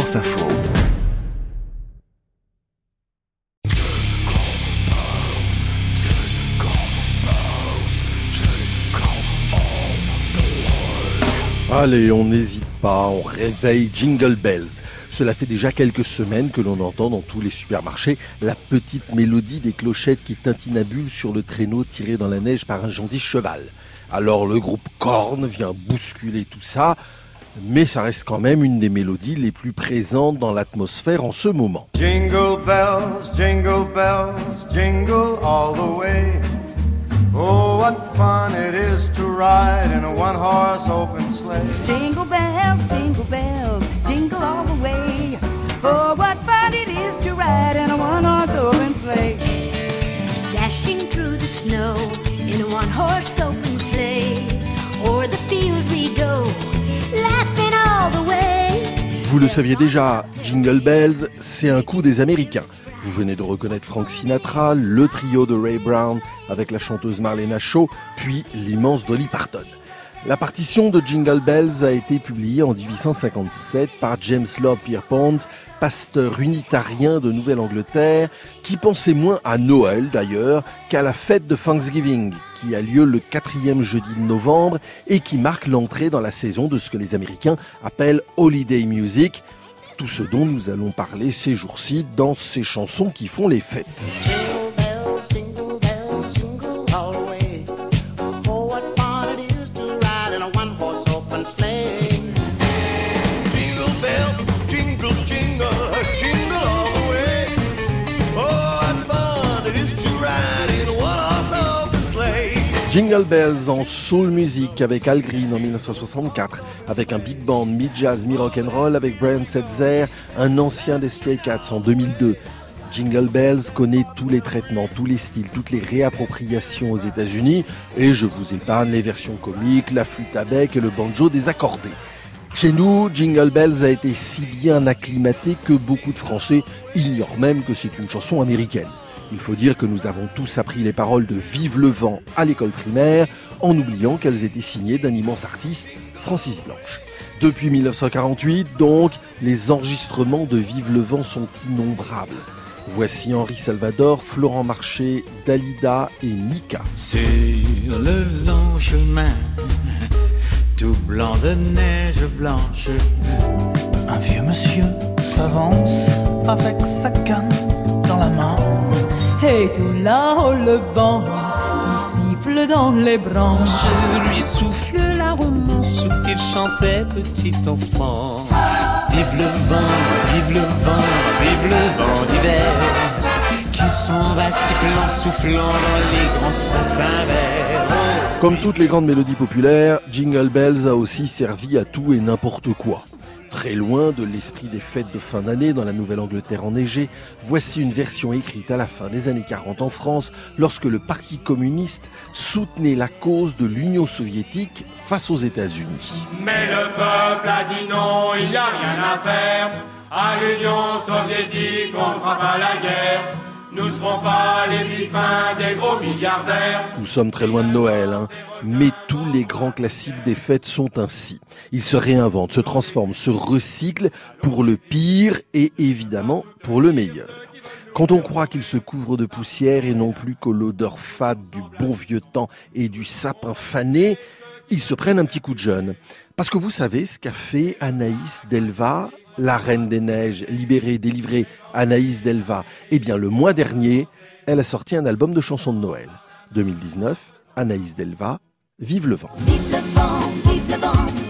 France Info. Allez, on n'hésite pas, on réveille Jingle Bells. Cela fait déjà quelques semaines que l'on entend dans tous les supermarchés la petite mélodie des clochettes qui tintinabulent sur le traîneau tiré dans la neige par un gentil cheval. Alors le groupe Korn vient bousculer tout ça, mais ça reste quand même une des mélodies les plus présentes dans l'atmosphère en ce moment. Jingle bells, jingle all the way. Oh, what fun it is to ride in a one-horse open sleigh. Jingle bells, jingle all the way. Oh, what fun it is to ride in a one-horse open sleigh. Dashing through the snow in a one-horse open sleigh. O'er the fields we go, laughing all the way. Vous le saviez déjà, Jingle Bells, c'est un coup des Américains. Vous venez de reconnaître Frank Sinatra, le trio de Ray Brown avec la chanteuse Marlena Shaw, puis l'immense Dolly Parton. La partition de Jingle Bells a été publiée en 1857 par James Lord Pierpont, pasteur unitarien de Nouvelle-Angleterre, qui pensait moins à Noël d'ailleurs qu'à la fête de Thanksgiving, qui a lieu le 4e jeudi de novembre et qui marque l'entrée dans la saison de ce que les Américains appellent Holiday Music, tout ce dont nous allons parler ces jours-ci dans ces chansons qui font les fêtes. Jingle bells, jingle all the way. Oh, what fun it is to ride in a one-horse open sleigh. Jingle bells, jingle, jingle all the way. Oh, what fun it is to ride in a one-horse open sleigh. Jingle Bells en soul music avec Al Green en 1964, avec un big band mi-jazz, mi-rock'n'roll avec Brian Setzer, un ancien des Stray Cats en 2002. Jingle Bells connaît tous les traitements, tous les styles, toutes les réappropriations aux États-Unis et je vous épargne les versions comiques, la flûte à bec et le banjo désaccordé. Chez nous, Jingle Bells a été si bien acclimaté que beaucoup de Français ignorent même que c'est une chanson américaine. Il faut dire que nous avons tous appris les paroles de Vive le vent à l'école primaire en oubliant qu'elles étaient signées d'un immense artiste, Francis Blanche. Depuis 1948, donc, les enregistrements de Vive le vent sont innombrables. Voici Henri Salvador, Florent Marché, Dalida et Mika. Sur le long chemin, tout blanc de neige blanche, Un vieux monsieur s'avance avec sa canne dans la main. Et tout là-haut le vent qui siffle dans les branches. je lui souffle la romance qu'il chantait petit enfant. Vive le vent, vive le vent, vive le vent d'hiver, qui s'en va sifflant, soufflant dans les grands sapins verts. Comme toutes les grandes mélodies populaires, Jingle Bells a aussi servi à tout et n'importe quoi. Très loin de l'esprit des fêtes de fin d'année dans la Nouvelle-Angleterre enneigée, voici une version écrite à la fin des années 40 en France, lorsque le Parti communiste soutenait la cause de l'Union soviétique face aux États-Unis. Mais le peuple a dit non, il n'y a rien à faire. À l'Union soviétique, on ne fera pas la guerre. Nous ne serons pas les mi-fins des gros milliardaires. Nous sommes très loin de Noël, mais tous les grands classiques des fêtes sont ainsi. Ils se réinventent, se transforment, se recyclent pour le pire et évidemment pour le meilleur. Quand on croit qu'ils se couvrent de poussière et non plus qu'aux l'odeur fade du bon vieux temps et du sapin fané, ils se prennent un petit coup de jeune. Parce que vous savez ce qu'a fait Anaïs Delva, la Reine des Neiges, libérée, délivrée, Anaïs Delva. Eh bien, le mois dernier, elle a sorti un album de chansons de Noël. 2019, Anaïs Delva, Vive le vent. Vive le vent, vive le vent.